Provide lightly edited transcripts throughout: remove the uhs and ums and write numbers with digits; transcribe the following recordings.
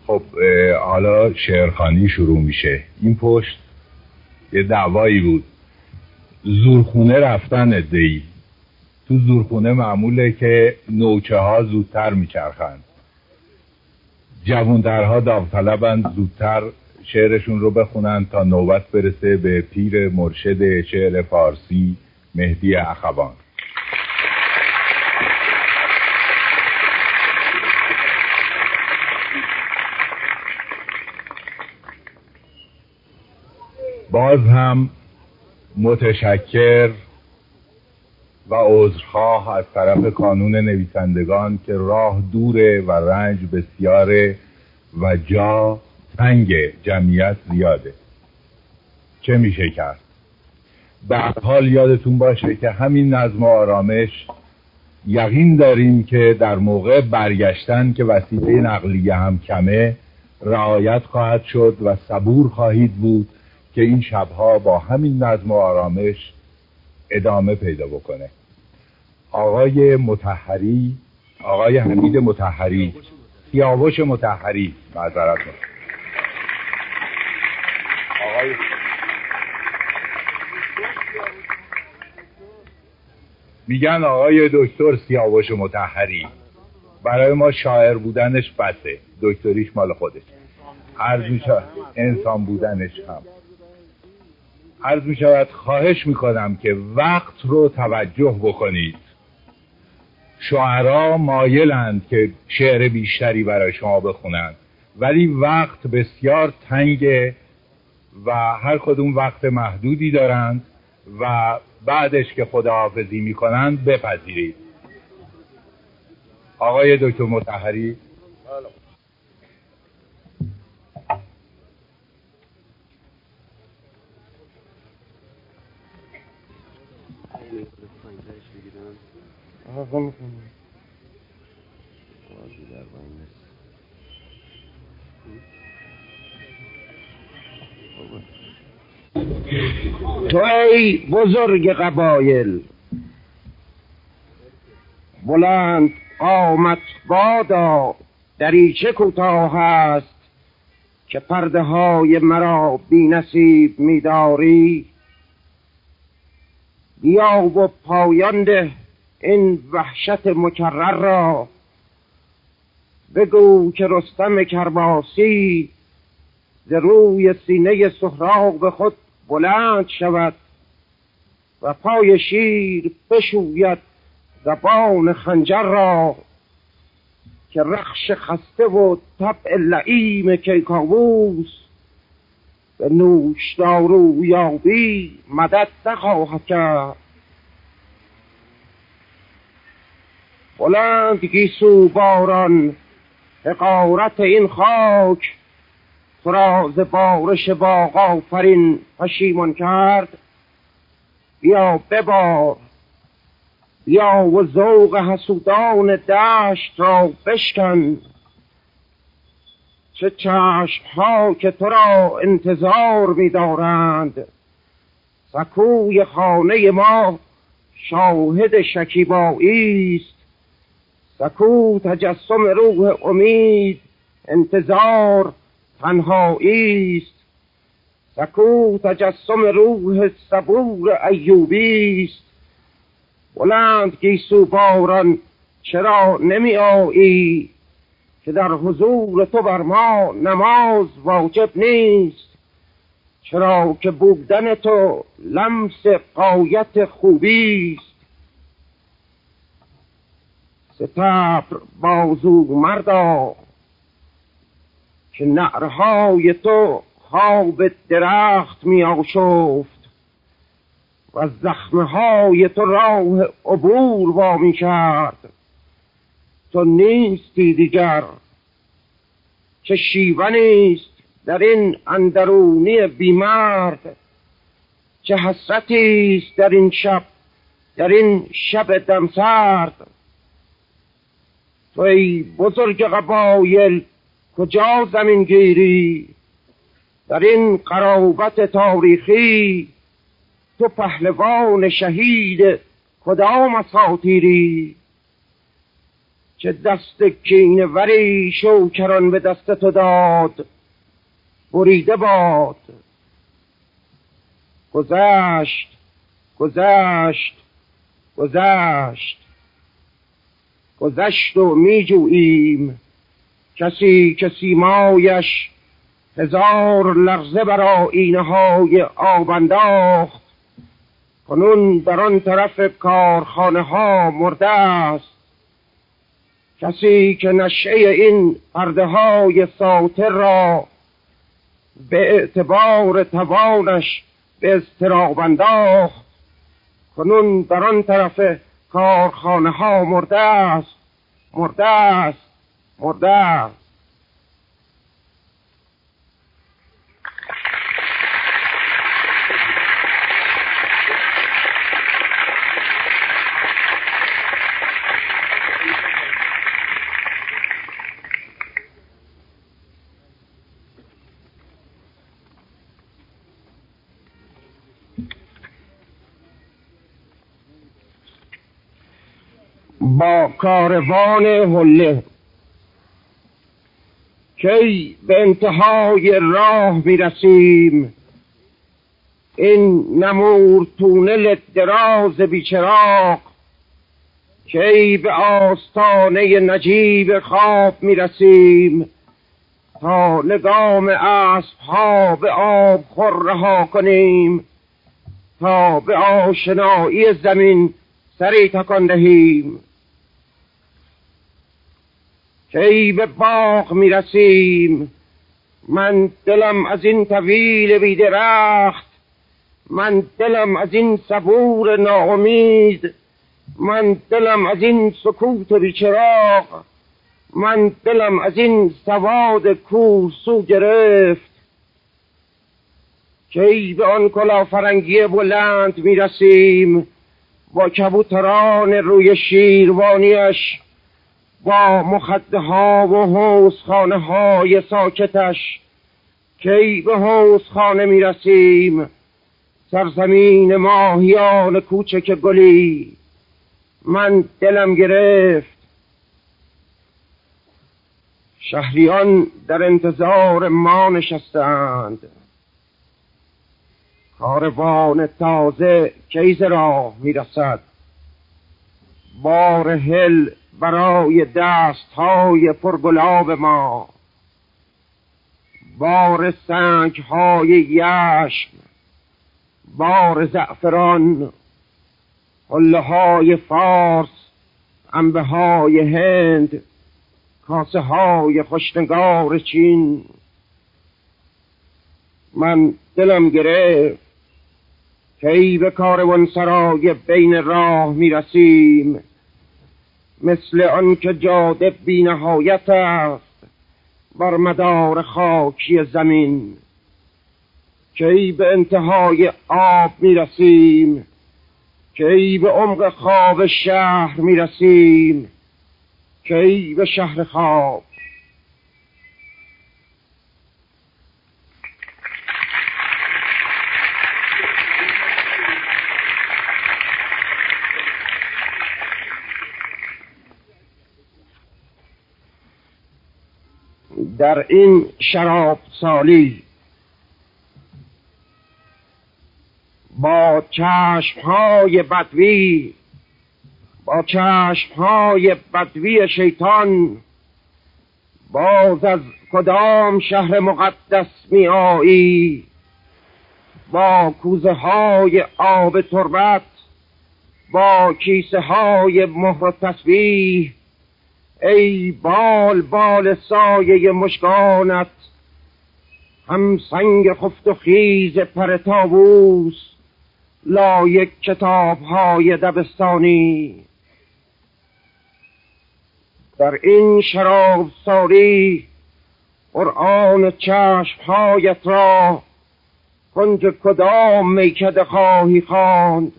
خب حالا شعرخوانی شروع میشه. این پشت یه دعوایی بود، زورخونه رفتن عده‌ای. تو زورخونه معموله که نوچه ها زودتر میچرخند، جوانترها داوطلبند زودتر شعرشون رو بخونن تا نوبت برسه به پیر مرشد شعر فارسی مهدی اخوان. باز هم متشکر و عذرخواه از طرف کانون نویسندگان که راه دوره و رنج بسیاره و جا تنگ، جمعیت زیاده. چه میشه کرد؟ به هر حال یادتون باشه که همین نظم و آرامش یقین داریم که در موقع برگشتن که وسیله نقلیه هم کمه رعایت خواهد شد و صبور خواهید بود که این شبها با همین نظم و آرامش ادامه پیدا بکنه. آقای مطهری، آقای حمید مطهری، سیاوش مطهری، معذرت میخوام. آقای میگن آقای دکتر سیاوش مطهری، برای ما شاعر بودنش بسه، دکتریش مال خودش، عرض میشه انسان بودنش هم. عرض می شود خواهش می کنم که وقت رو توجه بکنید. شاعرها مایلند که شعر بیشتری برای شما بخونند، ولی وقت بسیار تنگه و هر کدوم وقت محدودی دارند و بعدش که خداحافظی می کنند بپذیرید. آقای دکتر مطهری. تو ای بزرگ قبایل، بلند قامت بادا، دریچه کوتاه است که پرده های مرا بی نصیب می‌داری. بیا و پایان ده این وحشت مکرر را، بگو که رستم کرباسی ز روی سینه سهراب خود بلند شود و پای شیر بشوید زبان خنجر را، که رخش خسته و طبع لئیم کیکاووس به نوشدارو یابی مدد نخواهد کرد. بلند گیسو باران، حقارت این خاک تو را ز بارش باغ آفرین پشیمان کرد. بیا ببار، بیا و ذوق حسودان دشت را بشکن. چه چشم ها که تو را انتظار می دارند، سکوی خانه ما شاهد شکیبایی است. سکو تجسم روح امید، انتظار تنهایی است. سکو تجسم روح صبور ایوبی است. بلند گیسو باران، چرا نمی آیی که در حضور تو بر ما نماز واجب نیست؟ چرا که بودن تو لمس غایت خوبی است. ستبر بازو مردا، که نعرهای تو خواب درخت می آشفت و زخمهای تو راه عبور وامی کرد. تو نیستی دیگر، چه شیوه نیست در این اندرونی بیمرد. چه حسرتی است در این شب، در این شب دمسرد. تو ای بزرگ قبایل کجا زمین گیری؟ در این قرابت تاریخی تو پهلوان شهید کدام اساطیری؟ چه دست کینه وری شوکران به دست تو داد بریده باد. گذشت گذشت گذشت گذشت و می جوییم کسی که سیمایش هزار لرزه بر آیینه های آب انداخت. کنون در آن طرف کارخانه ها مرده است کسی که نشأه این پرده های ساطر را به اعتبار توانش به اضطراب انداخت. کنون در آن طرف کارخانه ها مرده است مرده است مرده است. با کاروان حله کی به انتهای راه میرسیم، این نمور تونل دراز بیچراغ کی به آستانه نجیب خواب میرسیم، تا لگام اسب‌ها به آب خور رها کنیم، تا به آشنایی زمین سری تکان دهیم. کی به باغ میرسیم، من دلم از این طویل بی درخت، من دلم از این صبور ناامید، من دلم از این سکوت بیچراغ، من دلم از این سواد کور سو گرفت. کی به آن کلافرنگی بلند میرسیم، با کبوتران روی شیروانیش، با مخده ها و حوضخانه های ساکتش. کی به حوضخانه میرسیم، سرزمین ماهیان کوچک گلی، من دلم گرفت. شهریان در انتظار ما نشستند، کاروان تازه کی ز راه میرسد، بار هل برای دستهای پرگلاب ما، بار سنگهای یشم، بار زعفران، حله های فارس، انبه های هند، کاسه های خوشنگار چین. من دلم گرفت کی به کاروان سرای بین راه میرسیم، مثل آن که جاده بی نهایت است بر مدار خاکی زمین. کی به انتهای آب میرسیم، کی به عمق خواب شهر میرسیم، کی به شهر خواب. در این شراب سالی با چشمهای بدوی، با چشمهای بدوی شیطان، باز از کدام شهر مقدس می آیی، با کوزه های آب تربت، با کیسه های مهر تسبیح. ای بال بال سایه مشکانت، هم سنگ خفت و خیز پر طاووس، لایک کتاب های دبستانی. در این شراب ساری قرآن چشم هایت را کنج کدام میکده خواهی خواند،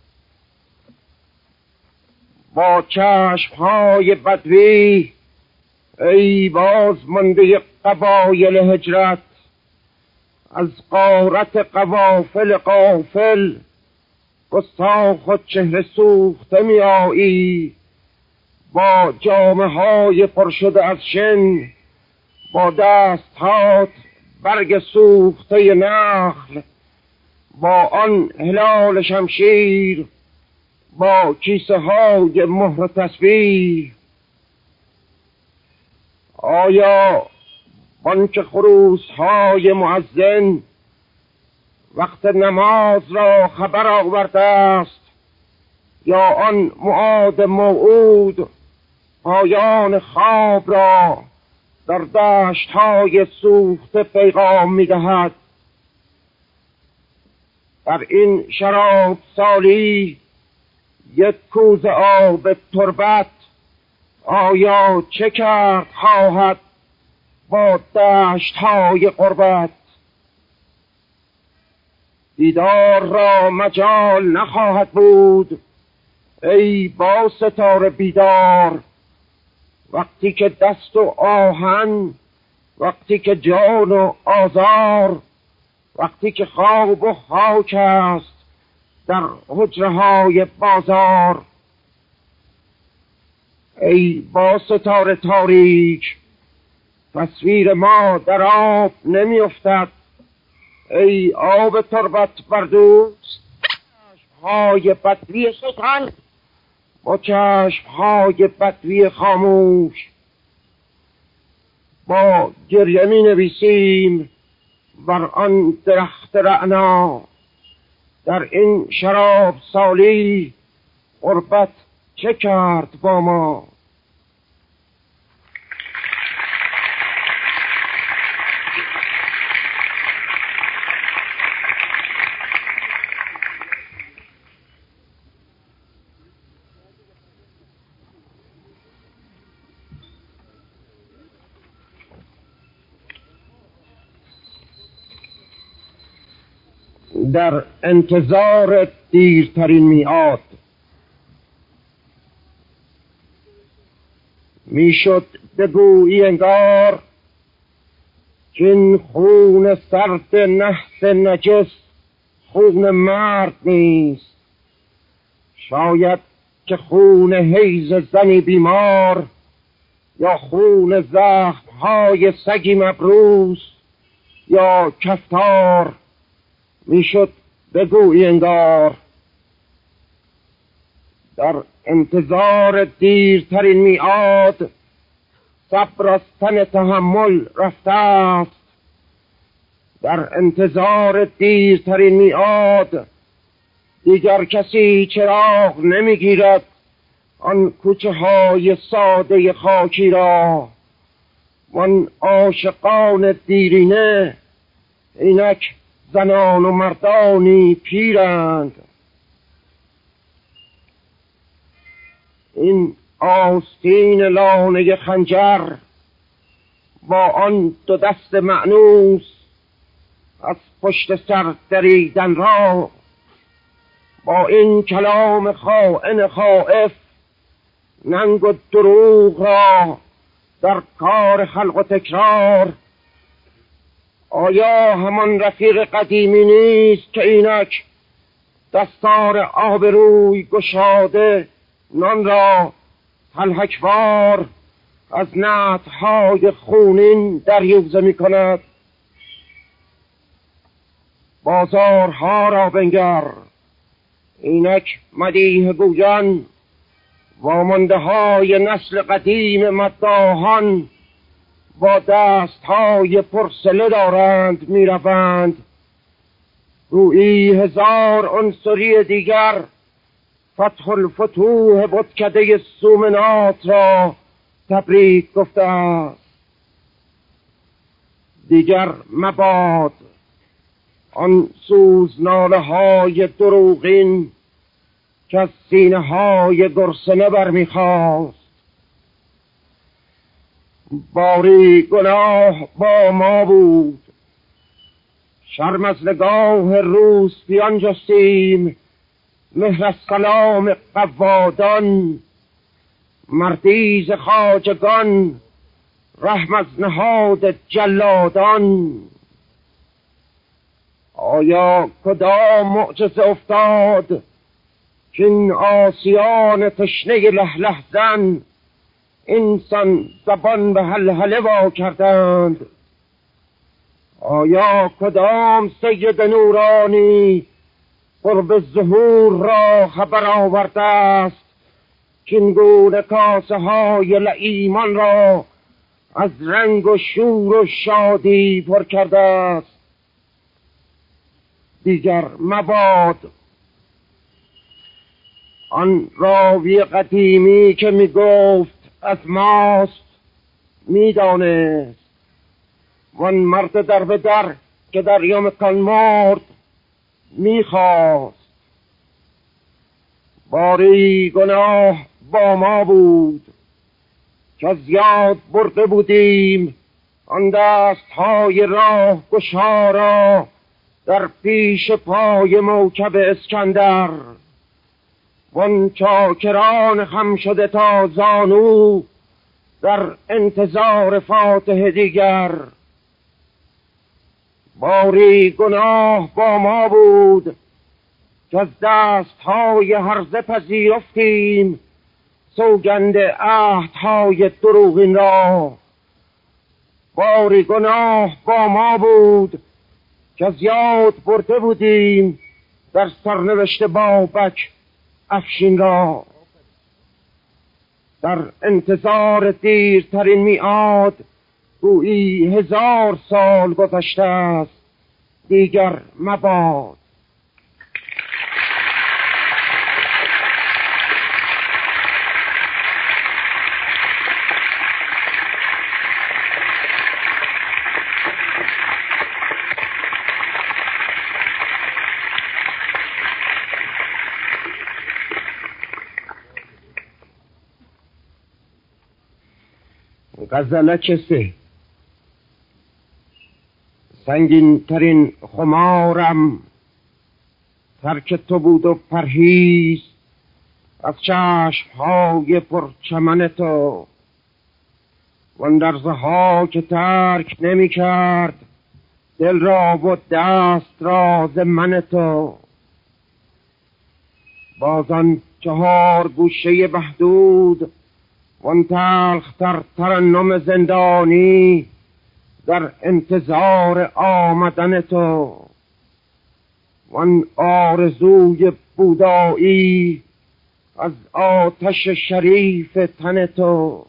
با چشم های بدوی ای باز مانده قبایل هجرت، از غارت قوافل غافل گستاخ و چهره سوخته می آیی، با جامه های پر شده از شن، با دستهات برگ سوخته نخل، با آن هلال شمشیر، با کیسه های مهر تسبیح. آیا بانک خروس های مؤذن وقت نماز را خبر آورده است، یا آن معاد موعود پایان خواب را در دشت های سوخته پیغام می دهد؟ در این شراب سالی یک کوزه آب تربت آیا چه کرد خواهد با دشت های غربت؟ دیدار را مجال نخواهد بود ای با ستاره بیدار، وقتی که دست و آهن، وقتی که جان و آزار، وقتی که خواب و خاک است در حجره های بازار. ای با ستاره تاریک، تصویر ما در آب نمی افتد. ای آب تربت بردوست، چشمهای بدوی شیطان با چشمهای بدوی خاموش، با گریه می نویسیم بر آن درخت رعنا. در این شراب سالی غربت چه کرد با ما؟ در انتظار دیرترین میعاد میشد بگویی انگار که این خون سرد نحس نجس خون مرد نیست، شاید که خون حیض زنی بیمار یا خون زخمهای سگی مبروس یا کفتار. میشد بگویی انگار در انتظار دیرترین میعاد صبر از تن تحمل رفته است. در انتظار دیرترین میعاد دیگر کسی چراغ نمیگیرد آن کوچه های ساده خاکی را. وان عاشقان دیرینه اینک زنان و مردانی پیرند. این آستین لانه خنجر با آن دو دست مأنوس از پشت سر دریدن را، با این کلام خائن خائف ننگ و دروغ را در کار خلق و تکرار. آیا همان رفیق قدیمی نیست که اینک دستار آبروی گشاده نان را تلحکوار از نطحهای خونین دریوزه می کند؟ بازارها را بنگر، اینک مدیح گویان وامانده های نسل قدیم مداحان با دستهای پرسله دارند می روند. گویی هزار عنصری دیگر فتح الفتوح بتکده سومنات را تبریک گفته است. دیگر مباد آن سوزناله های دروغین که از سینه های گرسنه برمیخواست. باری گناه با ما بود، شرم از نگاه روسپیان جستیم، مهر از سلام قوادان، مردی ز خواجگان، رحم از نهاد جلادان. آیا کدام معجزه افتاد که این آسیان تشنه لهله زن اینسان زبان به هلهله وا کردند. آیا کدام سید نورانی قرب ظهور را خبر آورده است که این گونه کاسه های لعیمان را از رنگ و شور و شادی پر کرده است؟ دیگر مباد آن راوی قدیمی که می گفت از ماست می دانست، وان مرد در به در که در یوم کان مرد می خواست. باری گناه با ما بود که از یاد برده بودیم آن دست های راه گشا در پیش پای موکب اسکندر، وان چاکران خم شده تا زانو در انتظار فاتح دیگر. باری گناه با ما بود که از دستهای هرزه پذیرفتیم سوگند عهدهای دروغین را. باری گناه با ما بود که از یاد برده بودیم در سرنوشت بابک افشین را. در انتظار دیرترین میعاد گویی 1000 سال گذشته است، دیگر مباد. غزلک 3. سنگین ترین خمارم ترک تو بود و پرهیز از چشم های پرچمن تو، وان درزه ها که ترک نمی کرد دل را و دست را ز من تو. بازان 4 گوشه بهدود وان تلختر ترنم زندانی در انتظار آمدن تو، وان آرزوی بودایی از آتش شریف تن تو.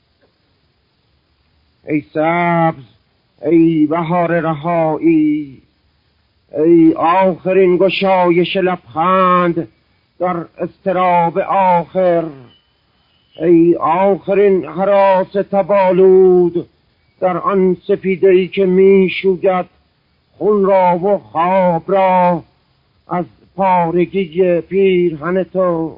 ای سبز ای بهار رهایی، ای آخرین گشایش لبخند در اضطراب آخر، ای آخرین هراس تبالود در آن سپیده‌ای که می شوید خون را و خواب را از پارگی پیرهن تو.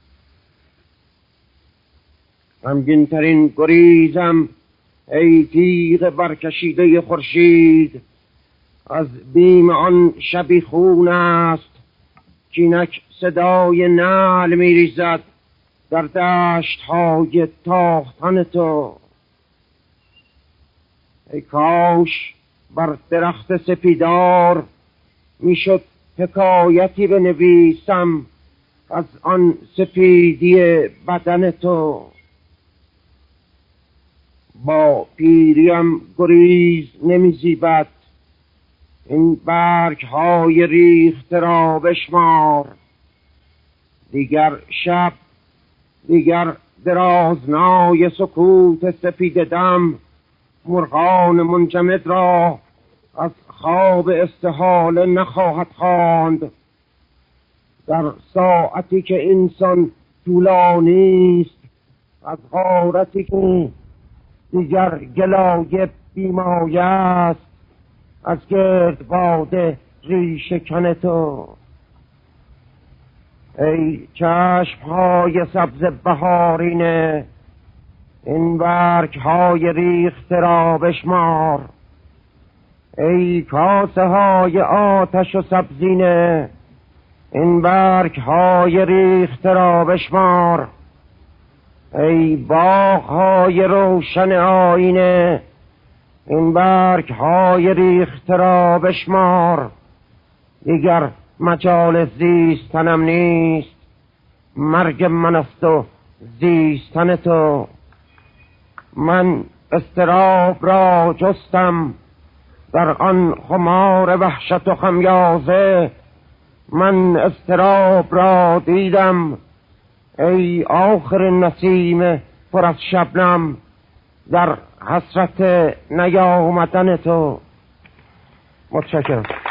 غمگین ترین گریزم ای تیغ برکشیده خورشید از بیم آن شبیخون است که اینک صدای نعل می ریزد در دشت های تاختن تو. ای کاش بر درخت سپیدار میشد حکایتی بنویسم از آن سپیدی بدن تو. با پیریم گریز نمیزیبد، این برگ های ریخته را بشمار. دیگر شب، دیگر درازنای سکوت سپید دم مرغان منجمد را از خواب استحاله نخواهد خواند. در ساعتی که انسان طولانی است از غارتی که دیگر گلایه بیمایه است از گردباد ریشه کن تو. ای چشم های سبز بهارینه، این برگ های ریخته را بشمار. ای کاسه های آتش و سبزینه، این برگ های ریخته را بشمار. ای باغ های روشن آینه، این برگ های ریخته را بشمار. دیگر مجال زیستنم نیست، مرگ من است و زیستن تو. من اضطراب را جستم در آن خمار وحشت و خمیازه. من اضطراب را دیدم ای آخر نسیم پر از شبنم، در حسرت نیامدن تو. متشکرم.